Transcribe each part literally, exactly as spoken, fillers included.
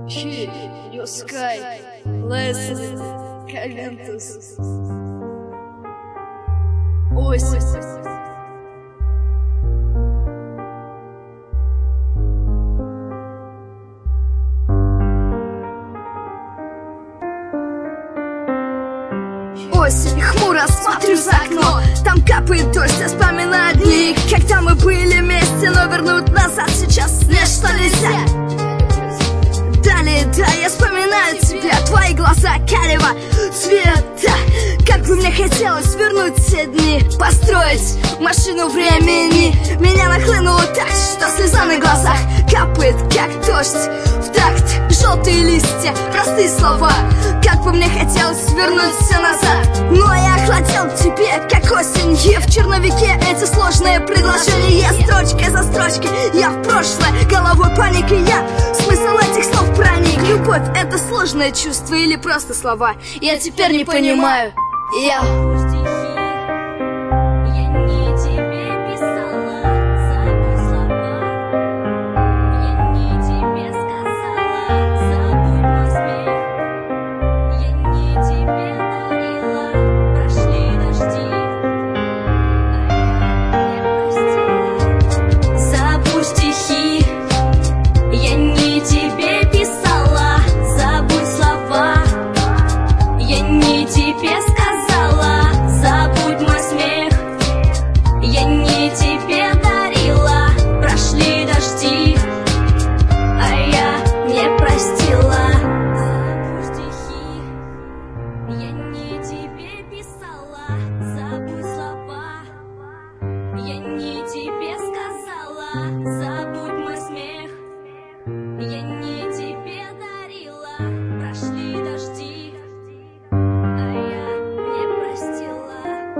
He, your sky, less Caventus. Осень. Осень, хмуро смотрю за окно. Там капает дождь, я вспоминаю дни, когда мы были вместе, но вернуть назад сейчас ничто нельзя. Далее, да, я вспоминаю тебя, твои глаза карего цвета. Как бы мне хотелось вернуть все дни, построить машину времени. Меня нахлынуло так, что слеза на глазах капает, как дождь в такт. Желтые листья, простые слова. Как бы мне хотелось вернуть все назад, но я охладел в тебе, как осень. И в черновике эти сложные предложения, строчка за строчкой, я в прошлое, головой паники я. Смысл этих слов проник. Любовь — это сложное чувство или просто слова? Я теперь не понимаю. Я... Забудь мой смех, я не тебе дарила, прошли дожди, а я не простила.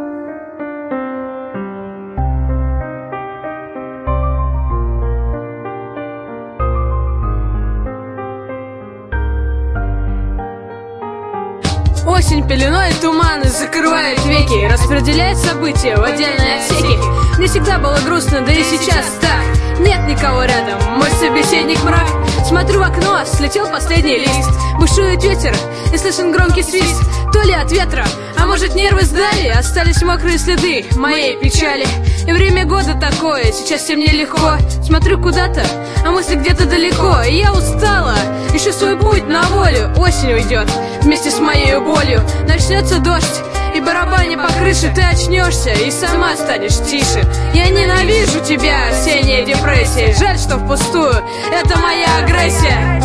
Осень пеленой туманы закрывает веки, распределяет события в отдельные отсеки. Мне всегда было грустно, да и сейчас так. Нет никого рядом, мой собеседник мрак. Смотрю в окно, слетел последний лист. Бушует ветер и слышен громкий свист. То ли от ветра, а может нервы сдали. Остались мокрые следы моей печали. И время года такое, сейчас всем нелегко. Смотрю куда-то, а мысли где-то далеко. И я устала, ищу свой путь на волю. Осень уйдет вместе с моей болью. Начнется дождь и барабаня по крыше. Ты очнешься и сама станешь тише. Я ненавижу тебя, осенняя депрессия. Жаль, что впустую, это моя агрессия.